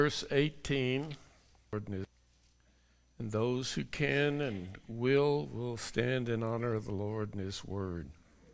Verse 18, and those who can and will stand in honor of the Lord and his word.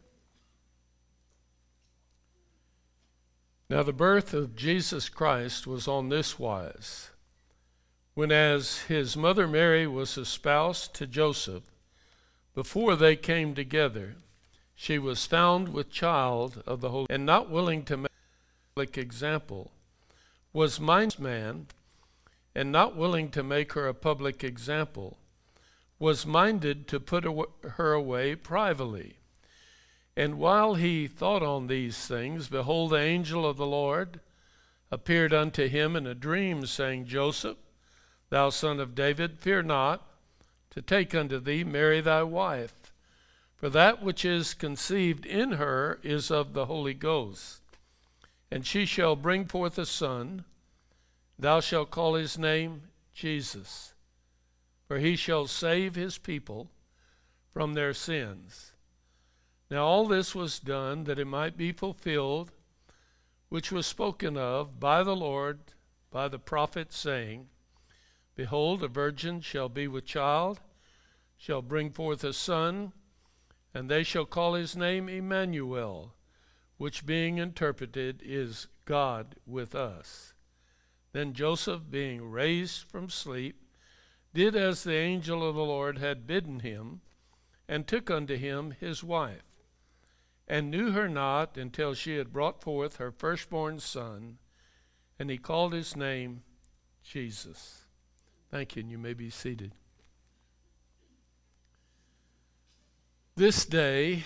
Now the birth of Jesus Christ was on this wise. When as his mother Mary was espoused to Joseph, before they came together, she was found with child of the Holy, and not willing to make a public example, was man, and not willing to make her a public example, was minded to put her away privately. And while he thought on these things, behold, the angel of the Lord appeared unto him in a dream, saying, Joseph, thou son of David, fear not to take unto thee Mary thy wife, for that which is conceived in her is of the Holy Ghost. And she shall bring forth a son, thou shalt call his name Jesus, for he shall save his people from their sins. Now all this was done that it might be fulfilled, which was spoken of by the Lord by the prophet, saying, Behold, a virgin shall be with child, shall bring forth a son, and they shall call his name Emmanuel, which being interpreted is God with us. Then Joseph, being raised from sleep, did as the angel of the Lord had bidden him, and took unto him his wife, and knew her not until she had brought forth her firstborn son, and he called his name Jesus. Thank you, and you may be seated. This day,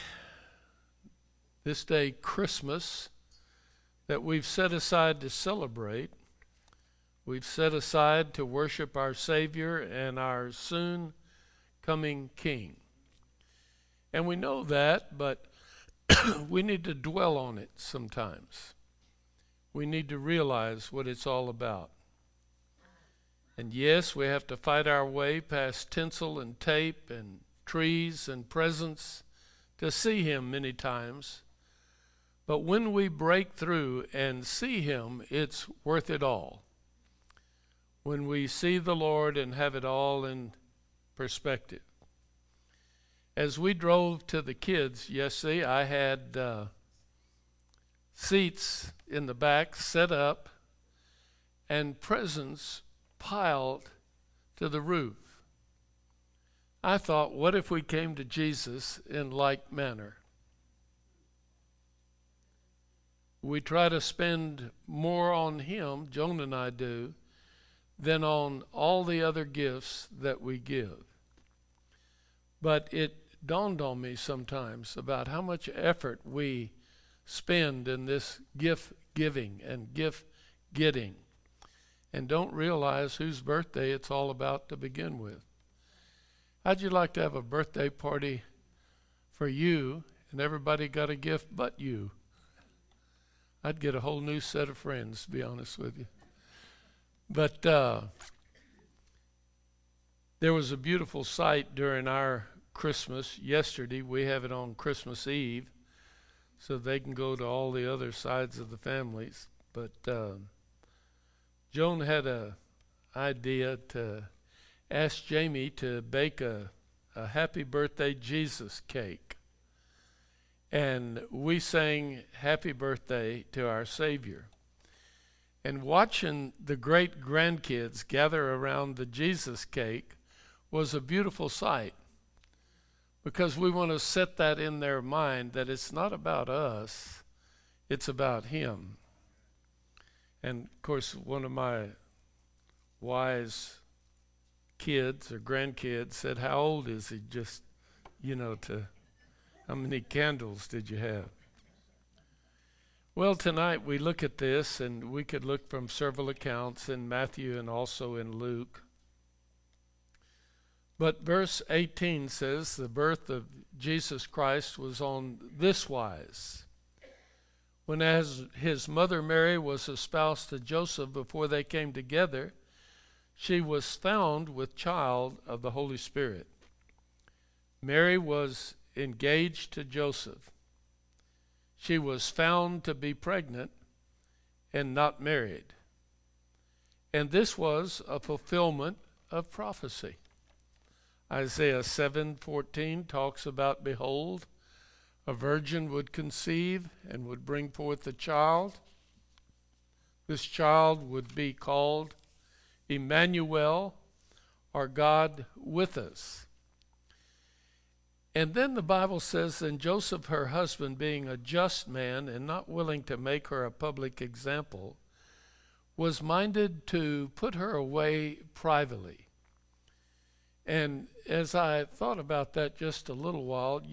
Christmas, that we've set aside to celebrate, we've set aside to worship our Savior and our soon coming King. And we know that, but we need to dwell on it sometimes. We need to realize what it's all about. And yes, we have to fight our way past tinsel and tape and trees and presents to see him many times. But when we break through and see him, it's worth it all. When we see the Lord and have it all in perspective. As we drove to the kids yesterday, I had seats in the back set up and presents piled to the roof. I thought, what if we came to Jesus in like manner? We try to spend more on him, Joan and I do, than on all the other gifts that we give. But it dawned on me sometimes about how much effort we spend in this gift giving and gift getting, and don't realize whose birthday it's all about to begin with. How'd you like to have a birthday party for you and everybody got a gift but you? I'd get a whole new set of friends, to be honest with you. But there was a beautiful sight during our Christmas yesterday. We have it on Christmas Eve, so they can go to all the other sides of the families. But Joan had an idea to ask Jamie to bake a happy birthday Jesus cake. And we sang happy birthday to our Savior. And watching the great grandkids gather around the Jesus cake was a beautiful sight, because we want to set that in their mind that it's not about us, it's about him. And of course, one of my wise kids or grandkids said, how old is he? Just, how many candles did you have? Well, tonight we look at this, and we could look from several accounts in Matthew and also in Luke. But verse 18 says the birth of Jesus Christ was on this wise. When as his mother Mary was espoused to Joseph, before they came together, she was found with child of the Holy Spirit. Mary was engaged to Joseph. She was found to be pregnant and not married. And this was a fulfillment of prophecy. Isaiah 7:14 talks about, behold, a virgin would conceive and would bring forth a child. This child would be called Emmanuel, or God with us. And then the Bible says, and Joseph, her husband, being a just man and not willing to make her a public example, was minded to put her away privately. And as I thought about that just a little while,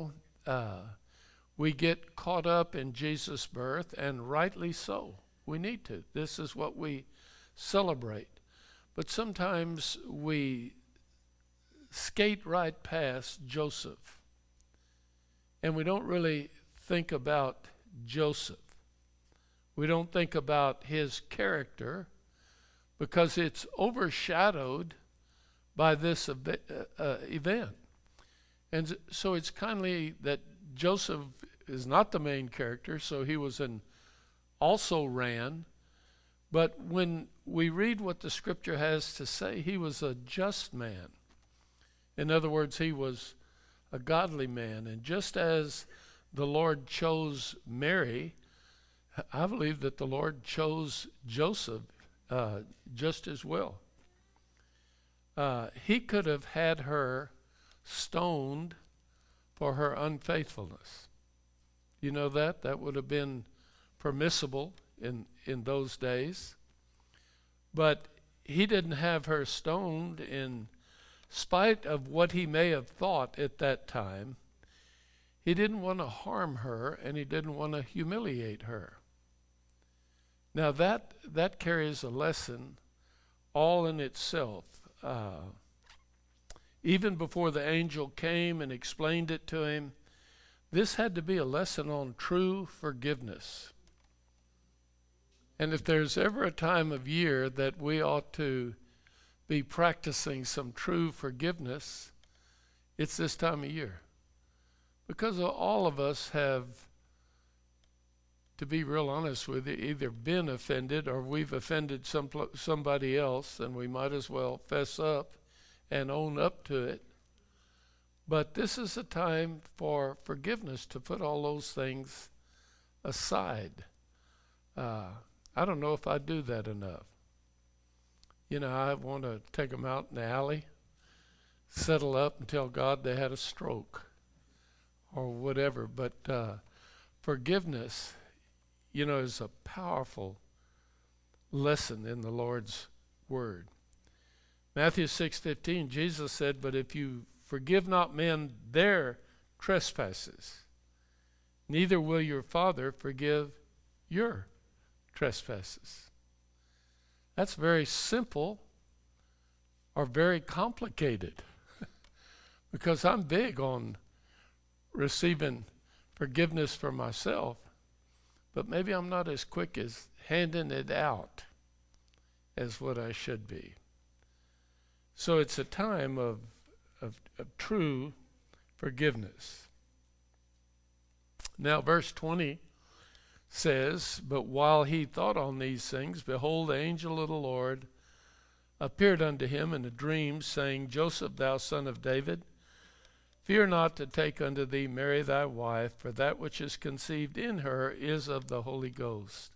we get caught up in Jesus' birth, and rightly so. We need to. This is what we celebrate. But sometimes we skate right past Joseph, and we don't really think about Joseph. We don't think about his character because it's overshadowed by this event. And so it's kindly that Joseph is not the main character, so he was also ran. But when we read what the scripture has to say, he was a just man. In other words, he was a godly man. And just as the Lord chose Mary, I believe that the Lord chose Joseph just as well. He could have had her stoned for her unfaithfulness. You know that? That would have been permissible in those days. But he didn't have her stoned in spite of what he may have thought at that time. He didn't want to harm her, and he didn't want to humiliate her. Now that carries a lesson all in itself. Even before the angel came and explained it to him, this had to be a lesson on true forgiveness. And if there's ever a time of year that we ought to be practicing some true forgiveness, it's this time of year. Because all of us have, to be real honest with you, either been offended or we've offended somebody else, and we might as well fess up and own up to it. But this is a time for forgiveness, to put all those things aside. I don't know if I do that enough. I want to take them out in the alley, settle up and tell God they had a stroke or whatever. But forgiveness, is a powerful lesson in the Lord's Word. Matthew 6:15, Jesus said, but if you forgive not men their trespasses, neither will your Father forgive your trespasses. That's very simple or very complicated because I'm big on receiving forgiveness for myself, but maybe I'm not as quick as handing it out as what I should be. So it's a time of true forgiveness. Now, verse 20 says, but while he thought on these things, behold, the angel of the Lord appeared unto him in a dream, saying, Joseph, thou son of David, fear not to take unto thee Mary thy wife, for that which is conceived in her is of the Holy Ghost.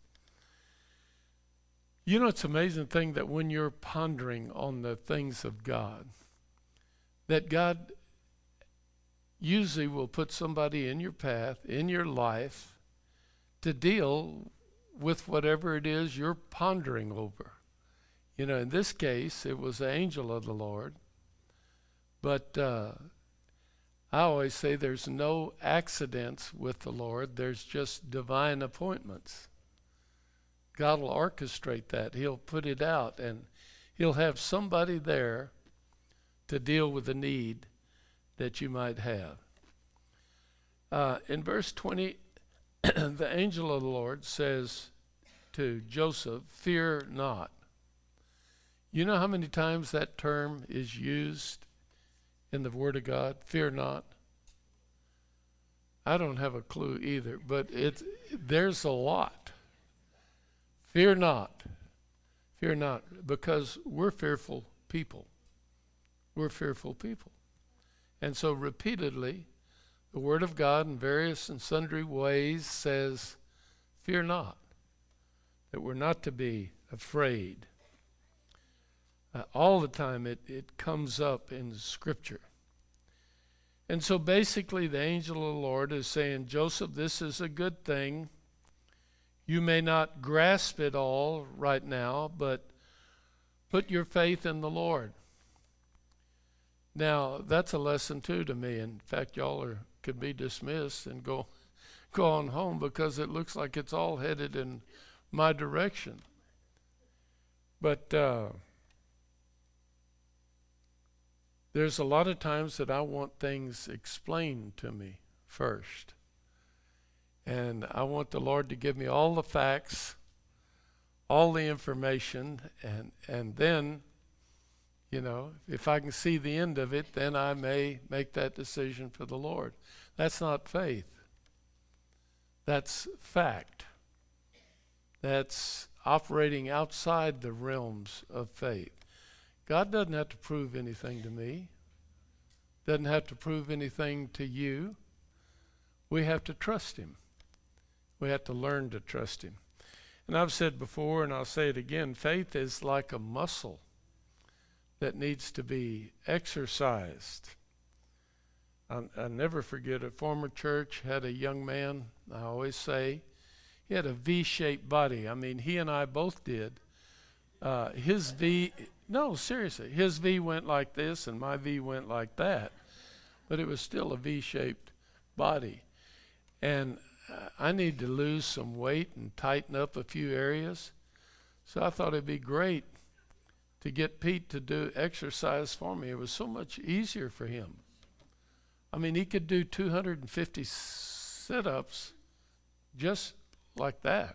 It's an amazing thing that when you're pondering on the things of God, that God usually will put somebody in your path, in your life, to deal with whatever it is you're pondering over. In this case, it was the angel of the Lord. But I always say there's no accidents with the Lord. There's just divine appointments. God will orchestrate that. He'll put it out, and he'll have somebody there to deal with the need that you might have. In verse 20, the angel of the Lord says to Joseph, fear not. You know how many times that term is used in the Word of God? Fear not. I don't have a clue either, but there's a lot. Fear not. Fear not, because we're fearful people. We're fearful people. And so repeatedly, the Word of God in various and sundry ways says, fear not, that we're not to be afraid. All the time it comes up in Scripture. And so basically the angel of the Lord is saying, Joseph, this is a good thing. You may not grasp it all right now, but put your faith in the Lord. Now, that's a lesson too to me. In fact, y'all could be dismissed and go on home, because it looks like it's all headed in my direction. But there's a lot of times that I want things explained to me first. And I want the Lord to give me all the facts, all the information, and then, if I can see the end of it, then I may make that decision for the Lord. That's not faith. That's fact. That's operating outside the realms of faith. God doesn't have to prove anything to me. Doesn't have to prove anything to you. We have to trust Him. We have to learn to trust Him. And I've said before, and I'll say it again, faith is like a muscle that needs to be exercised. I'll never forget, a former church had a young man, I always say, he had a V-shaped body. I mean, he and I both did. His V went like this and my V went like that. But it was still a V-shaped body. And I need to lose some weight and tighten up a few areas. So I thought it'd be great to get Pete to do exercise for me. It was so much easier for him. I mean, he could do 250 sit-ups just like that.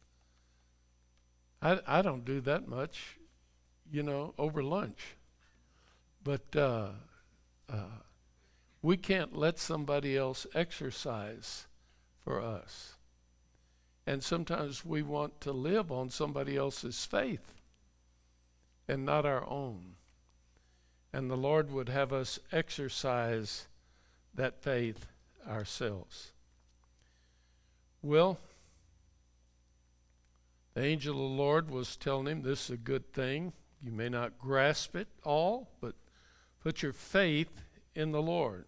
I don't do that much, over lunch. But we can't let somebody else exercise for us. And sometimes we want to live on somebody else's faith and not our own. And the Lord would have us exercise that faith ourselves. Well, the angel of the Lord was telling him, this is a good thing. You may not grasp it all, but put your faith in the Lord.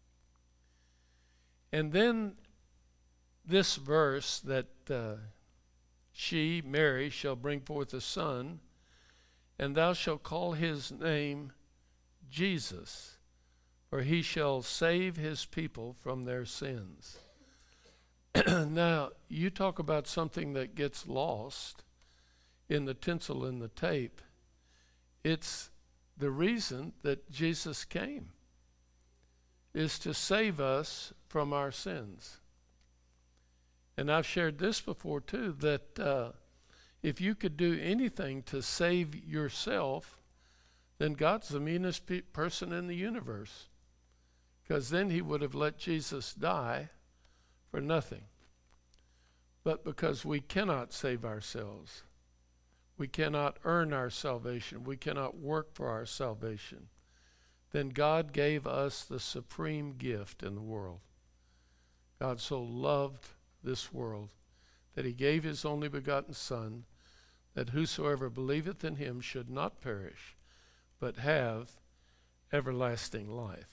And then this verse that she, Mary, shall bring forth a son, and thou shalt call his name Jesus, for he shall save his people from their sins. Now, you talk about something that gets lost in the tinsel and the tape. It's the reason that Jesus came, is to save us from our sins. And I've shared this before too, that if you could do anything to save yourself, then God's the meanest person in the universe. Because then He would have let Jesus die for nothing. But because we cannot save ourselves, we cannot earn our salvation, we cannot work for our salvation, then God gave us the supreme gift in the world. God so loved this world that He gave His only begotten Son, that whosoever believeth in Him should not perish, but have everlasting life.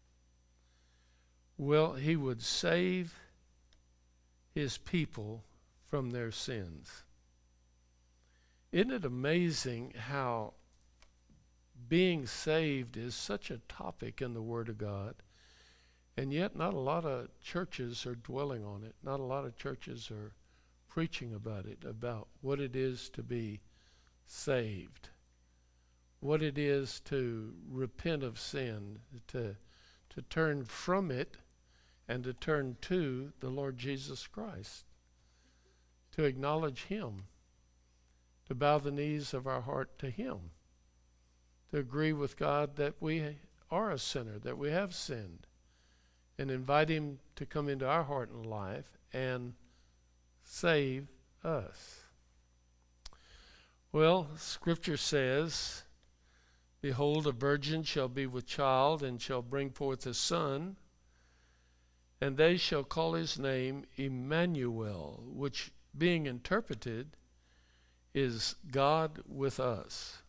Well, He would save His people from their sins. Isn't it amazing how being saved is such a topic in the Word of God, and yet not a lot of churches are dwelling on it. Not a lot of churches are preaching about it, about what it is to be saved, what it is to repent of sin, to turn from it and to turn to the Lord Jesus Christ, to acknowledge Him, to bow the knees of our heart to Him, to agree with God that we are a sinner, that we have sinned, and invite Him to come into our heart and life and save us. Well, Scripture says, behold, a virgin shall be with child and shall bring forth a son, and they shall call his name Emmanuel, which being interpreted is God with us.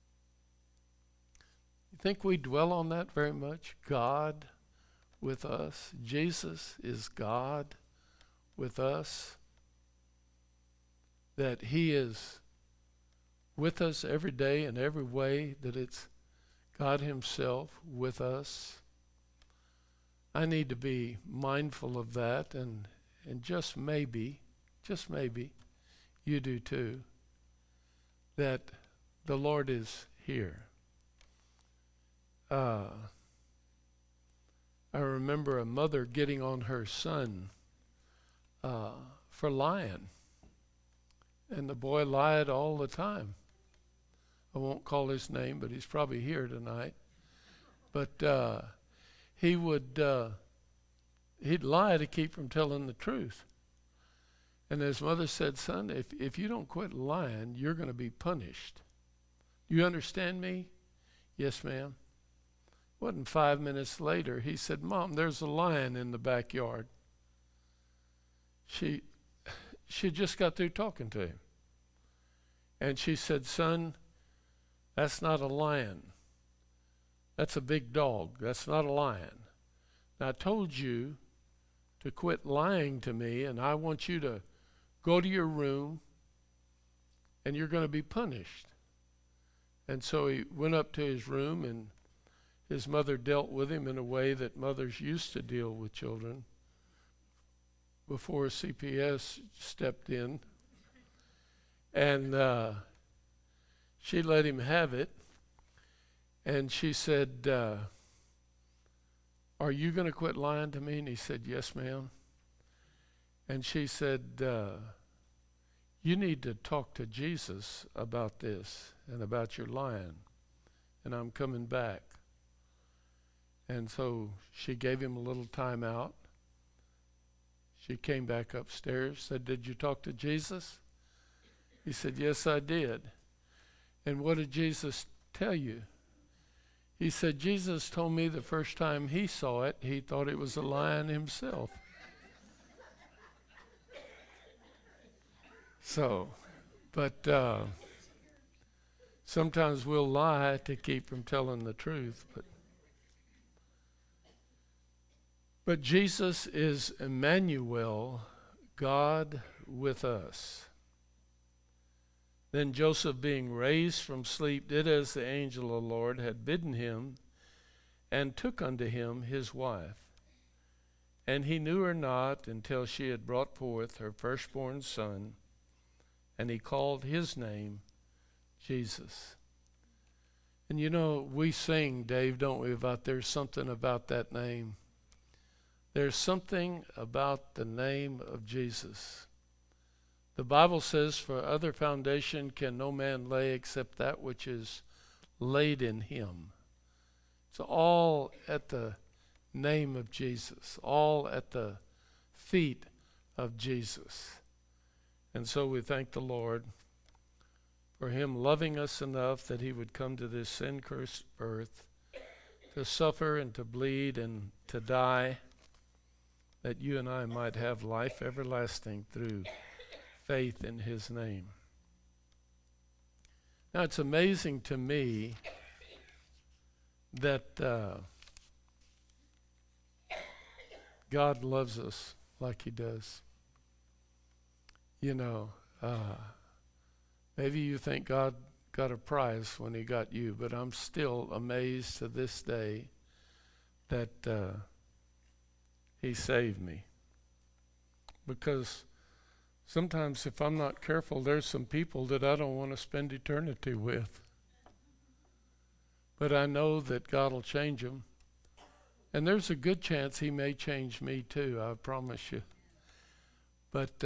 You think we dwell on that very much? God with us. Jesus is God with us. That he is with us every day in every way, that it's God himself with us. I need to be mindful of that, and just maybe, you do too, that the Lord is here. I remember a mother getting on her son for lying, and the boy lied all the time. I won't call his name, but he's probably here tonight. But he'd lie to keep from telling the truth. And his mother said, son, if you don't quit lying, you're going to be punished. You understand me? Yes, ma'am. Wasn't 5 minutes later, he said, Mom, there's a lion in the backyard. She just got through talking to him. And she said, son, that's not a lion. That's a big dog. That's not a lion. Now, I told you to quit lying to me, and I want you to go to your room, and you're going to be punished. And so he went up to his room, and his mother dealt with him in a way that mothers used to deal with children before CPS stepped in. And she let him have it. And she said, are you going to quit lying to me? And he said, yes, ma'am. And she said, you need to talk to Jesus about this and about your lying. And I'm coming back. And so she gave him a little time out. She came back upstairs, said, did you talk to Jesus? He said, yes, I did. And what did Jesus tell you? He said, Jesus told me the first time he saw it, he thought it was a lion himself. So, but sometimes we'll lie to keep from telling the truth. But Jesus is Emmanuel, God with us. Then Joseph, being raised from sleep, did as the angel of the Lord had bidden him, and took unto him his wife. And he knew her not until she had brought forth her firstborn son, and he called his name Jesus. And you know, we sing, Dave, don't we, about there's something about that name. There's something about the name of Jesus. The Bible says, for other foundation can no man lay except that which is laid in him. It's all at the name of Jesus, all at the feet of Jesus. And so we thank the Lord for him loving us enough that he would come to this sin-cursed earth to suffer and to bleed and to die, that you and I might have life everlasting through faith in his name. Now, it's amazing to me that God loves us like he does. You know, maybe you think God got a prize when he got you, but I'm still amazed to this day that he saved me. Because sometimes if I'm not careful, there's some people that I don't want to spend eternity with. But I know that God will change them. And there's a good chance he may change me too, I promise you. But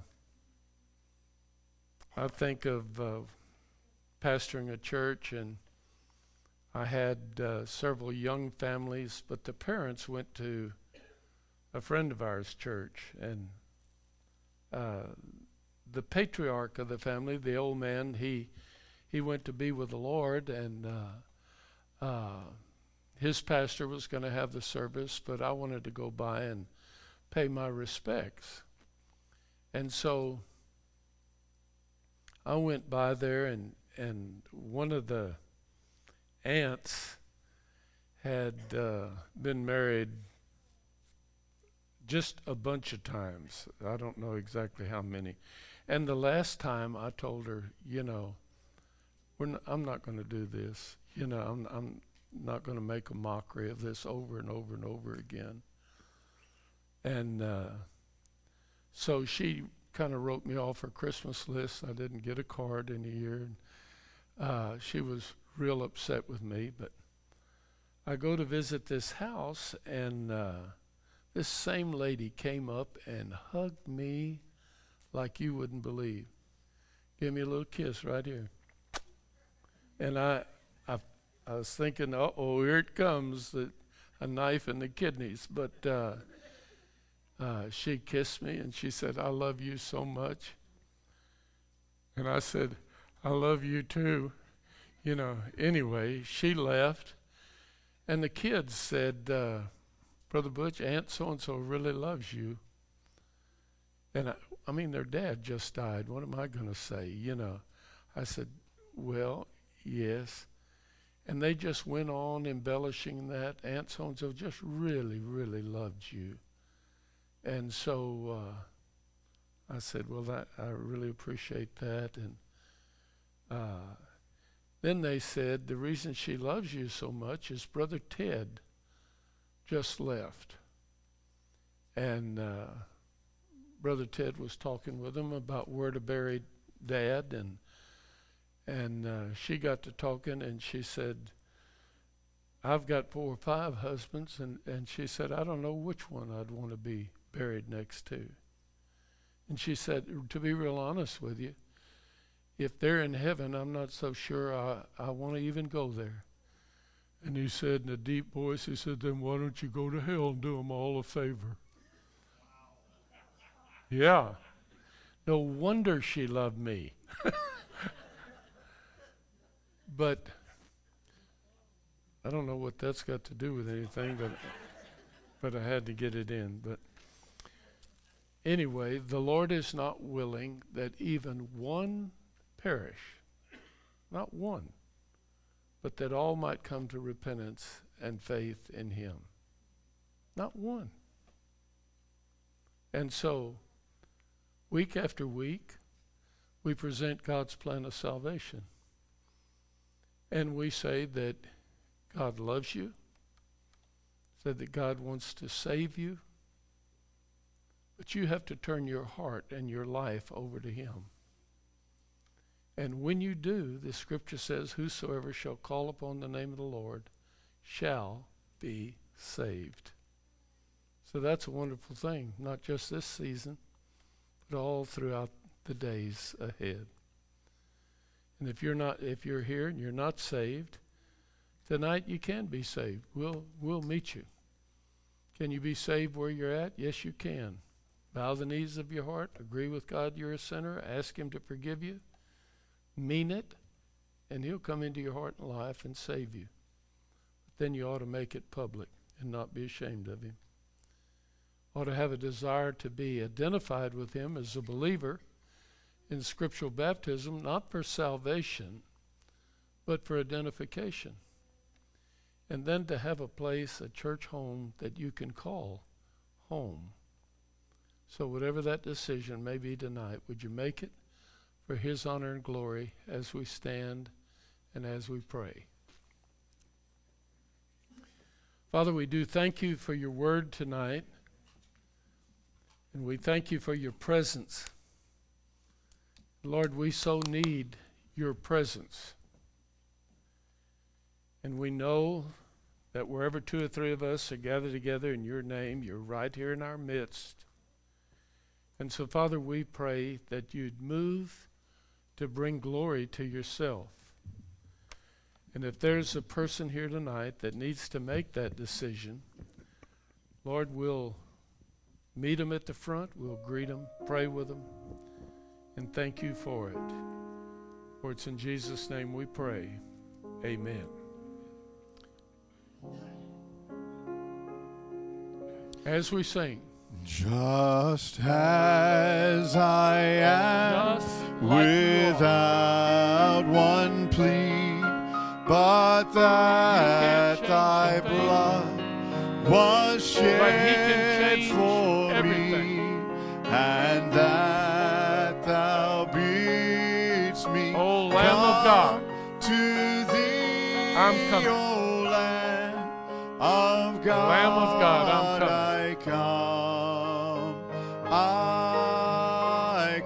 I think of pastoring a church, and I had several young families, but the parents went to a friend of ours' church, and the patriarch of the family, the old man, he he went to be with the Lord, and his pastor was going to have the service, but I wanted to go by and pay my respects. And so I went by there, and one of the aunts had been married just a bunch of times. I don't know exactly how many. And the last time I told her, I'm not going to do this. I'm not going to make a mockery of this over and over and over again. And so she kind of wrote me off her Christmas list. I didn't get a card in a year. She was real upset with me. But I go to visit this house, and this same lady came up and hugged me like you wouldn't believe. Give me a little kiss right here. And I was thinking, here it comes, a knife in the kidneys. But she kissed me, and she said, I love you so much. And I said, I love you too. Anyway, she left. And the kids said, Brother Butch, Aunt so-and-so really loves you. And I mean, their dad just died. What am I going to say? I said, well, yes. And they just went on embellishing that. Aunt so-and-so just really, really loved you. And so I said, well, I really appreciate that. And then they said, the reason she loves you so much is Brother Ted just left. And Brother Ted was talking with him about where to bury Dad, and she got to talking, and she said, I've got 4 or 5 husbands, and she said, I don't know which one I'd want to be buried next to. And she said, to be real honest with you, if they're in heaven, I'm not so sure I want to even go there. And he said in a deep voice, he said, then why don't you go to hell and do them all a favor? Yeah. No wonder she loved me. But I don't know what that's got to do with anything, but I had to get it in. But anyway, the Lord is not willing that even one perish, not one, but that all might come to repentance and faith in him. Not one. And so, week after week, we present God's plan of salvation. And we say that God loves you, said that God wants to save you, but you have to turn your heart and your life over to him. And when you do, the scripture says, whosoever shall call upon the name of the Lord shall be saved. So that's a wonderful thing, not just this season, but all throughout the days ahead. And if you're here and you're not saved, tonight you can be saved. We'll meet you. Can you be saved where you're at? Yes, you can. Bow the knees of your heart, agree with God you're a sinner, ask him to forgive you, mean it, and he'll come into your heart and life and save you. But then you ought to make it public and not be ashamed of him. Ought to have a desire to be identified with him as a believer in scriptural baptism, not for salvation, but for identification. And then to have a place, a church home that you can call home. So whatever that decision may be tonight, would you make it for his honor and glory as we stand and as we pray? Father, we do thank you for your word tonight. And we thank you for your presence. Lord, we so need your presence. And we know that wherever 2 or 3 of us are gathered together in your name, you're right here in our midst. And so, Father, we pray that you'd move to bring glory to yourself. And if there's a person here tonight that needs to make that decision, Lord, we'll meet them at the front, we'll greet them, pray with them, and thank you for it. For it's in Jesus' name we pray. Amen. As we sing. Just as I am, without one plea, but that thy blood was shed for me, and that thou bidst me, O Lamb of God, to thee, I'm coming. O Lamb of God, Lamb of God, I'm coming. I come, I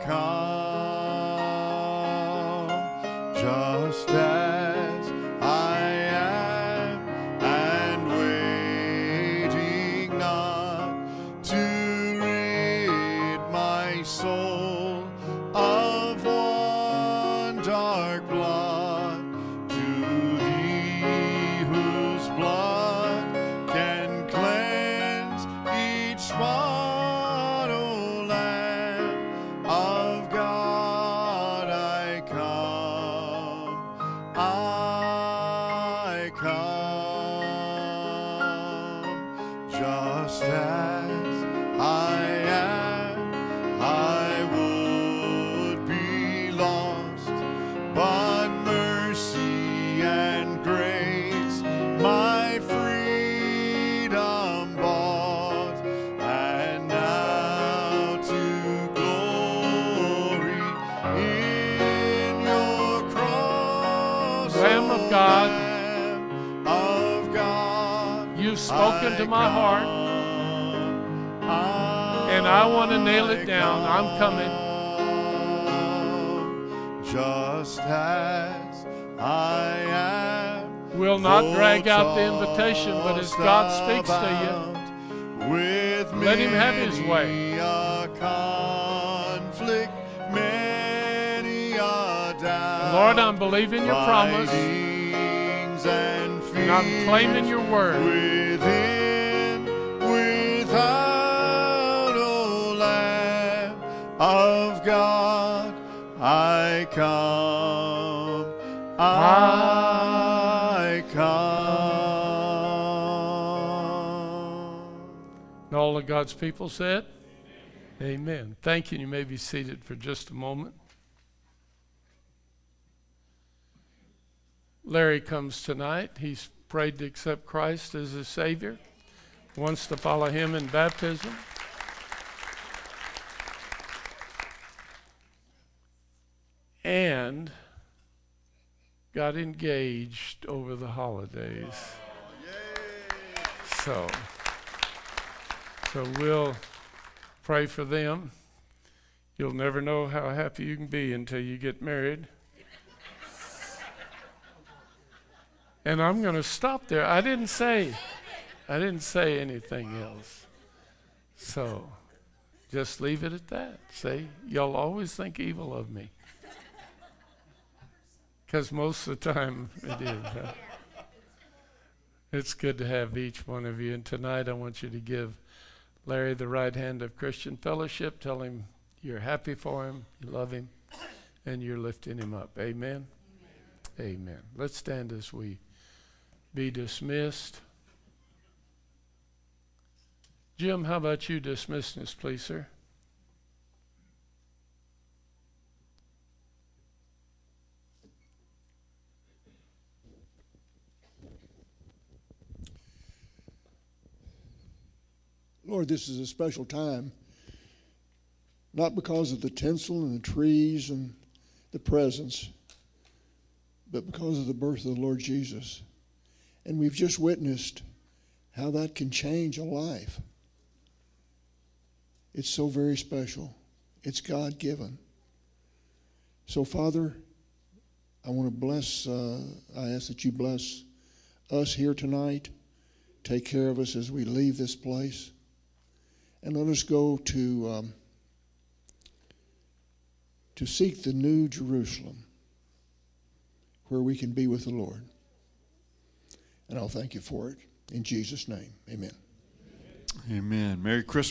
come, just as I am, and waiting not to rid my soul of one dark blot, to thee whose blood can cleanse each spot, O Lamb of God, I come, I come, just as I am. I would be lost, but mercy and grace my freedom bought, and now to glory in your cross, Lamb of God, Lamb of God, you've spoken to my heart, and I want to nail it down. I'm coming. Just as I am. We'll not drag out the invitation, but as God speaks to you, with let him have his way. many a conflict, many a doubt, Lord, I'm believing your promise, fightings and and I'm fears, claiming your word. within, without, O Lamb of God, I come, I come. And all of God's people said, Amen. Thank you. You may be seated for just a moment. Larry comes tonight. He's prayed to accept Christ as his Savior, wants to follow him in baptism. And got engaged over the holidays. So we'll pray for them. You'll never know how happy you can be until you get married. And I'm going to stop there. I didn't say anything else. So just leave it at that. See, y'all always think evil of me. Because most of the time it is. Huh? It's good to have each one of you. And tonight I want you to give Larry the right hand of Christian fellowship. Tell him you're happy for him, you love him, and you're lifting him up. Amen? Amen. Let's stand as we be dismissed. Jim, how about you dismissing us, please, sir? Lord, this is a special time, not because of the tinsel and the trees and the presents, but because of the birth of the Lord Jesus. And we've just witnessed how that can change a life. It's so very special. It's God-given. So, Father, I want to bless, I ask that you bless us here tonight. Take care of us as we leave this place. And let us go to seek the new Jerusalem where we can be with the Lord. And I'll thank you for it. In Jesus' name, amen. Amen. Merry Christmas.